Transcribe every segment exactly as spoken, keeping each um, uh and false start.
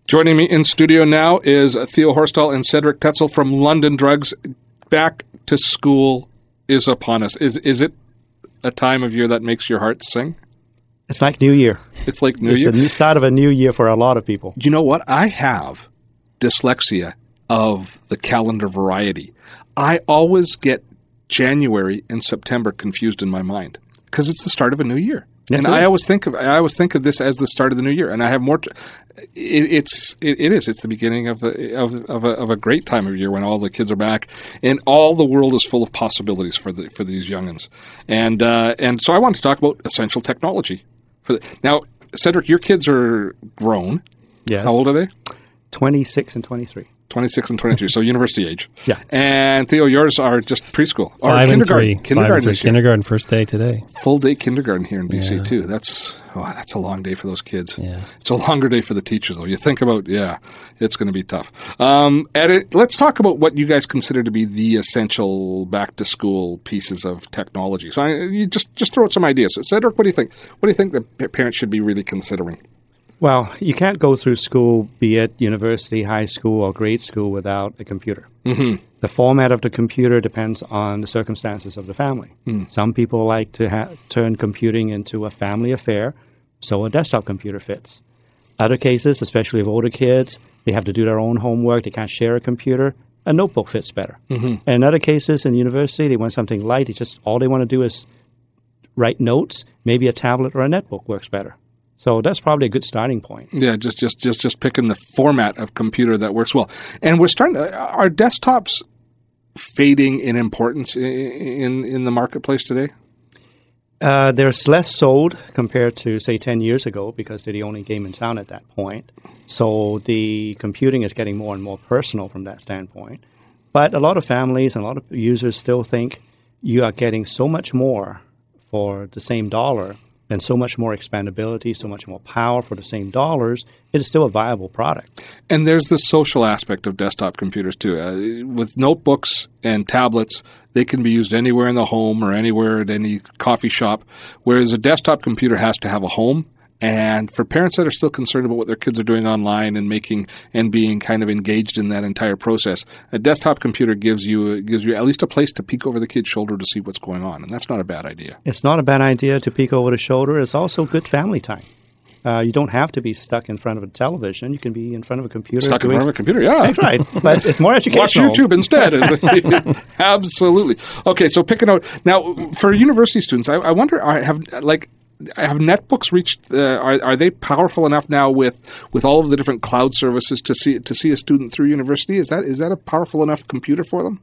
Joining me in studio now is Theo Horstal and Cedric Tetzel from London Drugs. Back to school is upon us. Is is it a time of year that makes your heart sing? It's like New Year. It's like New it's Year? It's the start of a new year for a lot of people. You know what? I have dyslexia of the calendar variety. I always get January and September confused in my mind because it's the start of a new year. Yes, and I is. always think of I always think of this as the start of the new year, and I have more. T- it, it's it, it is it's the beginning of a, of of a, of a great time of year when all the kids are back, and all the world is full of possibilities for the for these youngins, and uh, and so I wanted to talk about essential technology. For the, now, Cedric, your kids are grown. Yes. How old are they? twenty-six and twenty-three. twenty-six and twenty-three, so university age. Yeah. And Theo, yours are just preschool. Or Five and kindergarten. three. Kindergarten Five and three. this year. Kindergarten first day today. Full day kindergarten here in B C Yeah. too. That's oh, that's a long day for those kids. Yeah. It's a longer day for the teachers though. You think about yeah, it's going to be tough. Um, and it, let's talk about what you guys consider to be the essential back to school pieces of technology. So I, you just just throw out some ideas. So Cedric, what do you think? What do you think the p- parents should be really considering? Well, you can't go through school, be it university, high school, or grade school, without a computer. Mm-hmm. The format of the computer depends on the circumstances of the family. Mm. Some people like to ha- turn computing into a family affair, so a desktop computer fits. Other cases, especially of older kids, they have to do their own homework, they can't share a computer, a notebook fits better. Mm-hmm. And in other cases, in university, they want something light. It's just all they want to do is write notes. Maybe a tablet or a netbook works better. So that's probably a good starting point. Yeah, just just just just picking the format of computer that works well. And we're starting to, are desktops fading in importance in in, in the marketplace today? Uh, there's less sold compared to, say, ten years ago because they're the only game in town at that point. So the computing is getting more and more personal from that standpoint. But a lot of families and a lot of users still think you are getting so much more for the same dollar and so much more expandability, so much more power for the same dollars, it is still a viable product. And there's the social aspect of desktop computers too. Uh, with notebooks and tablets, they can be used anywhere in the home or anywhere at any coffee shop, whereas a desktop computer has to have a home. And for parents that are still concerned about what their kids are doing online and making and being kind of engaged in that entire process, a desktop computer gives you gives you at least a place to peek over the kid's shoulder to see what's going on, and that's not a bad idea. It's not a bad idea to peek over the shoulder. It's also good family time. Uh, you don't have to be stuck in front of a television. You can be in front of a computer. Stuck in doing... front of a computer, yeah. That's right. But it's more educational. Watch YouTube instead. Absolutely. Okay, so picking out now for university students, I, I wonder are, have like. Have netbooks reached? Uh, are are they powerful enough now with, with all of the different cloud services to see to see a student through university? Is that is that a powerful enough computer for them?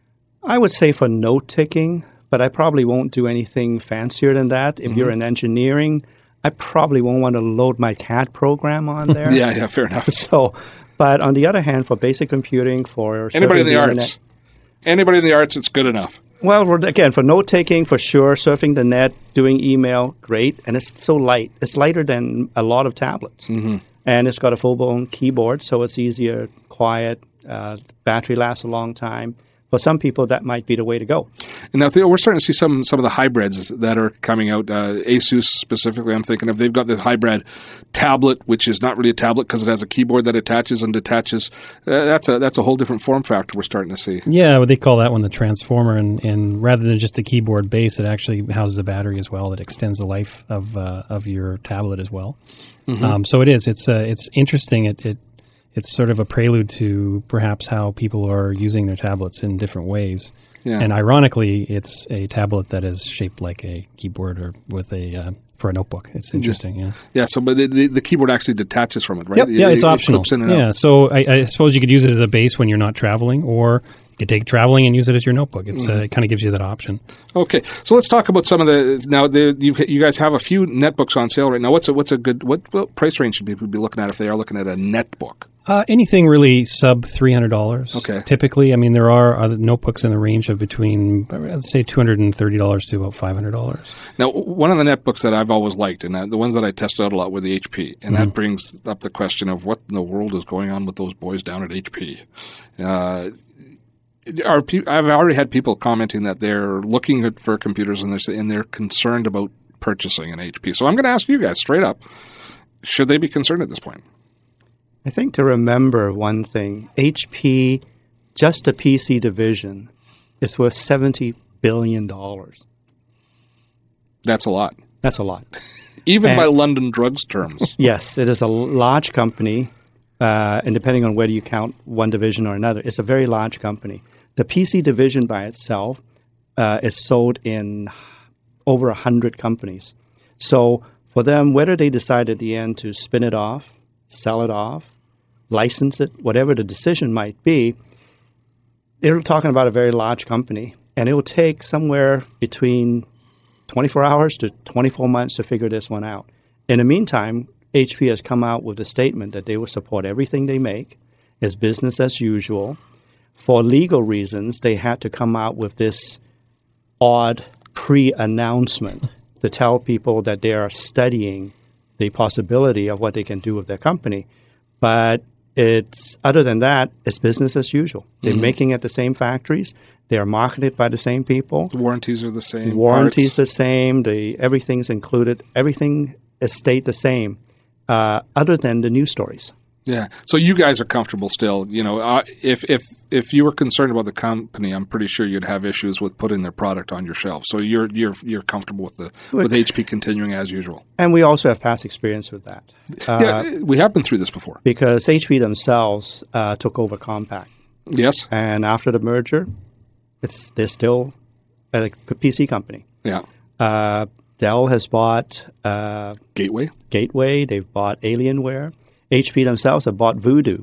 I would say for note taking, but I probably won't do anything fancier than that. If mm-hmm. you're in engineering, I probably won't want to load my C A D program on there. yeah, yeah, fair enough. So, but on the other hand, for basic computing, for anybody in the, the arts, internet, anybody in the arts, it's good enough. Well, again, for note-taking, for sure, surfing the net, doing email, great. And it's so light. It's lighter than a lot of tablets. Mm-hmm. And it's got a full-blown keyboard, so it's easier, quiet, uh, battery lasts a long time. For some people, that might be the way to go. And now, Theo, we're starting to see some some of the hybrids that are coming out. Uh, Asus specifically, I'm thinking of. They've got the hybrid tablet, which is not really a tablet because it has a keyboard that attaches and detaches. Uh, that's a that's a whole different form factor we're starting to see. Yeah, well, they call that one the transformer. And, and rather than just a keyboard base, it actually houses a battery as well that extends the life of uh, of your tablet as well. Mm-hmm. Um, so it is. It's uh, it's interesting. It, it It's sort of a prelude to perhaps how people are using their tablets in different ways. Yeah. And ironically, it's a tablet that is shaped like a keyboard or with a uh, for a notebook. It's interesting, yeah. Yeah, so but the, the, the keyboard actually detaches from it, right? Yep. It, yeah, it's it, optional. It clips in and yeah, out. so I, I suppose you could use it as a base when you're not traveling, or you could take it traveling and use it as your notebook. It's mm. uh, it kind of gives you that option. Okay, so let's talk about some of the now. The, you you guys have a few netbooks on sale right now. What's a what's a good what, what price range should people be looking at if they are looking at a netbook? Uh, anything really sub three hundred dollars. Okay. Typically, I mean, there are other notebooks in the range of between, let's say, two hundred thirty dollars to about five hundred dollars. Now, one of the netbooks that I've always liked, and the ones that I tested out a lot, were the H P. And mm-hmm. that brings up the question of what in the world is going on with those boys down at H P. Uh, are pe- I've already had people commenting that they're looking at, for computers and they're, and they're concerned about purchasing an H P. So I'm going to ask you guys straight up, should they be concerned at this point? I think to remember one thing, H P, just the P C division, is worth seventy billion dollars. That's a lot. That's a lot. Even and, by London Drugs terms. Yes, it is a large company, uh, and depending on whether you count one division or another, it's a very large company. The P C division by itself uh, is sold in over one hundred companies. So for them, whether they decide at the end to spin it off, sell it off, license it, whatever the decision might be, they're talking about a very large company, and it will take somewhere between twenty-four hours to twenty-four months to figure this one out. In the meantime, H P has come out with a statement that they will support everything they make as business as usual. For legal reasons, they had to come out with this odd pre-announcement to tell people that they are studying the possibility of what they can do with their company. But it's other than that, it's business as usual. They're mm-hmm. making at the same factories. They are marketed by the same people. The warranties are the same. Warranties parts. the same. The everything's included. Everything is stayed the same, uh, other than the news stories. Yeah. So you guys are comfortable still. You know, uh, if if if you were concerned about the company, I'm pretty sure you'd have issues with putting their product on your shelf. So you're you're you're comfortable with the with H P continuing as usual. And we also have past experience with that. Uh, yeah, we have been through this before because H P themselves uh, took over Compaq. Yes. And after the merger, it's they're still a P C company. Yeah. Uh, Dell has bought uh, Gateway. Gateway. They've bought Alienware. H P themselves have bought Voodoo.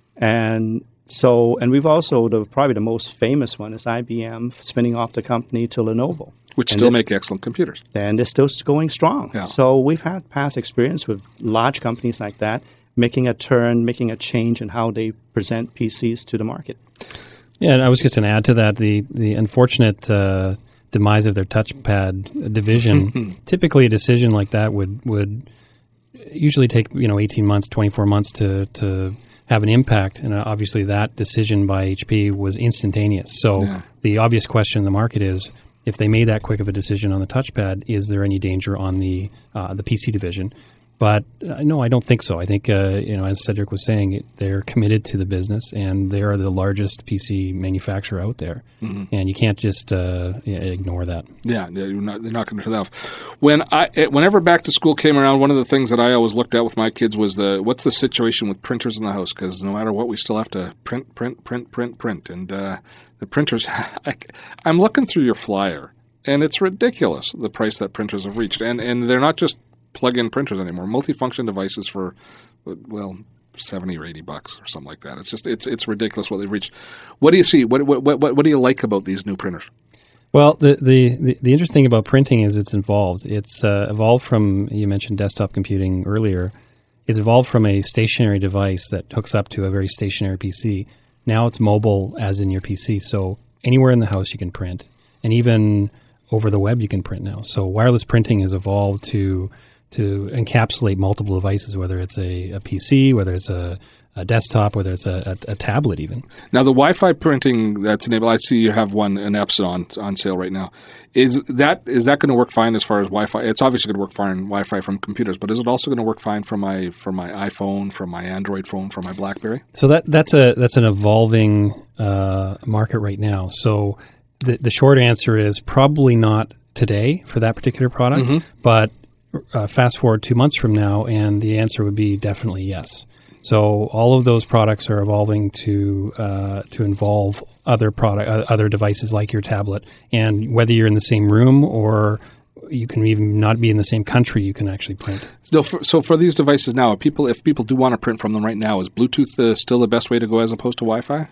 And so, and we've also, the, probably the most famous one is I B M spinning off the company to Lenovo. Which and still it, make excellent computers. And they're still going strong. Yeah. So we've had past experience with large companies like that, making a turn, making a change in how they present P Cs to the market. Yeah, and I was just going to add to that, the, the unfortunate uh, demise of their touchpad division. Typically a decision like that would would... usually take you know eighteen months, twenty-four months to, to have an impact, and obviously that decision by H P was instantaneous. So yeah. the obvious question in the market is, if they made that quick of a decision on the touchpad, is there any danger on the uh, the P C division? But uh, no, I don't think so. I think uh, you know, as Cedric was saying, they're committed to the business, and they are the largest P C manufacturer out there, mm-hmm. and you can't just uh, ignore that. Yeah, they're not, they're not going to turn that off. When I, whenever back to school came around, one of the things that I always looked at with my kids was the what's the situation with printers in the house? Because no matter what, we still have to print, print, print, print, print, and uh, the printers. I, I'm looking through your flyer, and it's ridiculous the price that printers have reached, and and they're not just plug-in printers anymore. Multifunction devices for, well, seventy or eighty bucks or something like that. It's just it's it's ridiculous what they've reached. What do you see? What what what, what do you like about these new printers? Well, the the, the, the interesting thing about printing is it's evolved. It's uh, evolved from, you mentioned desktop computing earlier. It's evolved from a stationary device that hooks up to a very stationary P C. Now it's mobile, as in your P C. So anywhere in the house you can print, and even over the web you can print now. So wireless printing has evolved to to encapsulate multiple devices, whether it's a, a P C, whether it's a, a desktop, whether it's a, a, a tablet even. Now, the Wi-Fi printing that's enabled, I see you have one, an Epson on sale right now. Is that is that going to work fine as far as Wi-Fi? It's obviously going to work fine Wi-Fi from computers, but is it also going to work fine from my from my iPhone, from my Android phone, from my BlackBerry? So that that's a that's an evolving uh, market right now. So the the short answer is probably not today for that particular product, mm-hmm. but Uh, fast forward two months from now, and the answer would be definitely yes. So all of those products are evolving to uh, to involve other product, uh, other devices like your tablet, and whether you're in the same room or you can even not be in the same country, you can actually print. So for, so for these devices now, people if people do want to print from them right now, is Bluetooth uh, still the best way to go as opposed to Wi-Fi?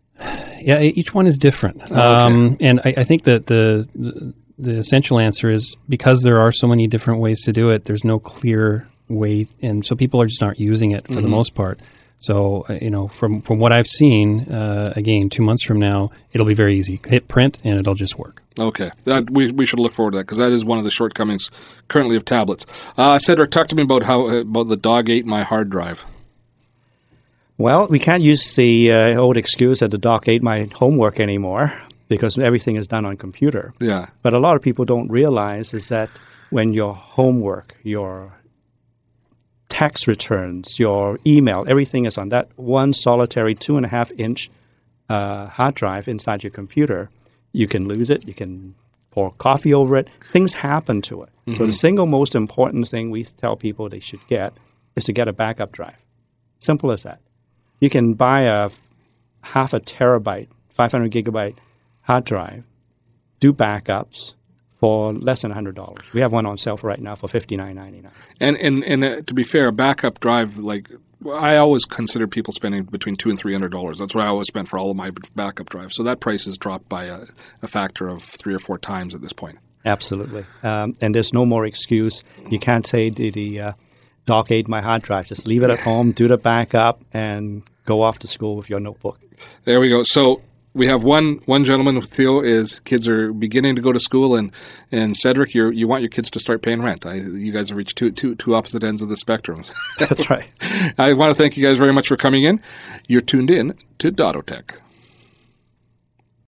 Yeah, each one is different, oh, okay. um, and I, I think that the, the The essential answer is because there are so many different ways to do it, there's no clear way, and so people are just not using it for mm-hmm. the most part. So, uh, you know, from, from what I've seen, uh, again, two months from now, it'll be very easy. Hit print, and it'll just work. Okay. That, we we should look forward to that because that is one of the shortcomings currently of tablets. Uh, Cedric, talk to me about how about the dog ate my hard drive. Well, we can't use the uh, old excuse that the dog ate my homework anymore, because everything is done on computer. Yeah. But a lot of people don't realize is that when your homework, your tax returns, your email, everything is on that one solitary two and a half inch uh, hard drive inside your computer. You can lose it. You can pour coffee over it. Things happen to it. Mm-hmm. So the single most important thing we tell people they should get is to get a backup drive. Simple as that. You can buy a half a terabyte, five hundred gigabyte hard drive, do backups for less than one hundred dollars. We have one on sale right now for fifty-nine ninety-nine. And and and uh, to be fair, a backup drive, like I always consider people spending between two and three hundred dollars. That's what I always spend for all of my backup drives. So that price has dropped by a, a factor of three or four times at this point. Absolutely, um, and there's no more excuse. You can't say to the uh, doc ate my hard drive. Just leave it at home, do the backup, and go off to school with your notebook. There we go. So we have one one gentleman with Theo. Is kids are beginning to go to school, and and Cedric, you you want your kids to start paying rent. I, you guys have reached two two two opposite ends of the spectrum. That's right. I want to thank you guys very much for coming in. You're tuned in to Dottotech.